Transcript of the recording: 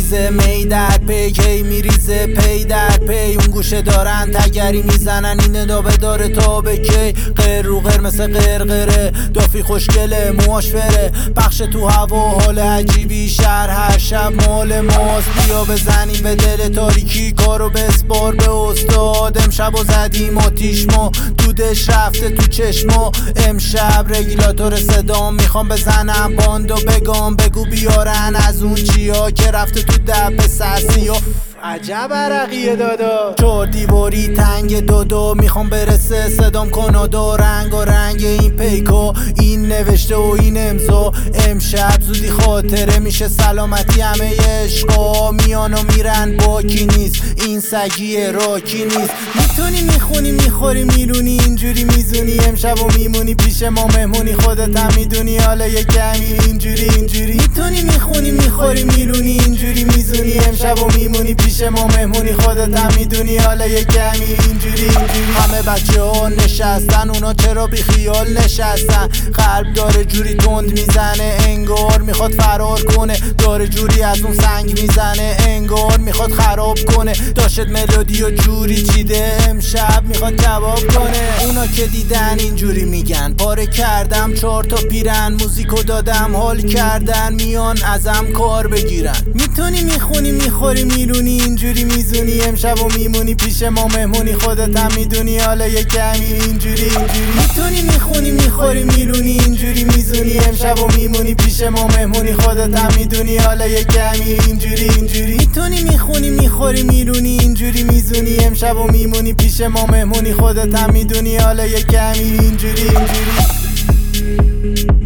میریزه می در پی کی میریزه پی در پی اون گوشه دارن تگری میزنن این ادابه داره تا به کی غیر رو غیر مثل غرغره دافی خوشگله موهاش فره پخش تو هوا حال عجیبی شهر هر شب مال ماست بیا بزنیم به دل تاریکی کارو بسپار به استاد امشب و زدیم آتیش ما دودش رفته تو چشما امشب رگولاتور صدام میخوام بزنم باندو بگم بگو بیارن از اون چیا که رفته تو دب سرسی و عجب عرقیه دادا چور دیواری تنگ دودو میخوام برسه صدام کانادا رنگ و رنگ این پیکو این نوشته و این امضا امشب زودی خاطره میشه سلامتی همه عشقا میان و میرن باکی نیست این سگی راکی نیست میتونی میخونی میخوری میرونی اینجوری میزونی امشب و میمونی پیش ما مهمونی خودت هم میدونی حالا یه کمی اینجوری میتونی میخونی میخوری میرونی اینجوری میزونی امشب و میمونی پیش ما مهمونی خودت هم میدونی حالا یه کمی اینجوری همه بچه ها نشستن اونا چرا بی خیال نشستن قلب داره جوری تند میزنه انگار میخواد فرار کنه داره جوری از اون سنگ میزنه انگار میخواد خراب کنه داشت ملودی و جوری چیده امشب میخواد کباب کنه اونا که دیدن اینجوری میگن پاره کردم 4 تا پیرن موزیکو دادم حال کردن میان ازم کار بگیرن میتونی میخونی میخوری میرونی اینجوری میزونی امشب و میمونی پیش ما مهمونی خودت هم میدونی حالا یه کمی اینجوری میتونی میخونی میخوری میرونی اینجوری میزونی امشب و میمونی پیش ما مهمونی خودت هم میدونی حالا یه کمی اینجوری میتونی میخونی میخوری میرونی اینجوری میزونی امشب و میمونی پیش ما مهمونی خودت هم میدونی حالا یه کمی اینجوری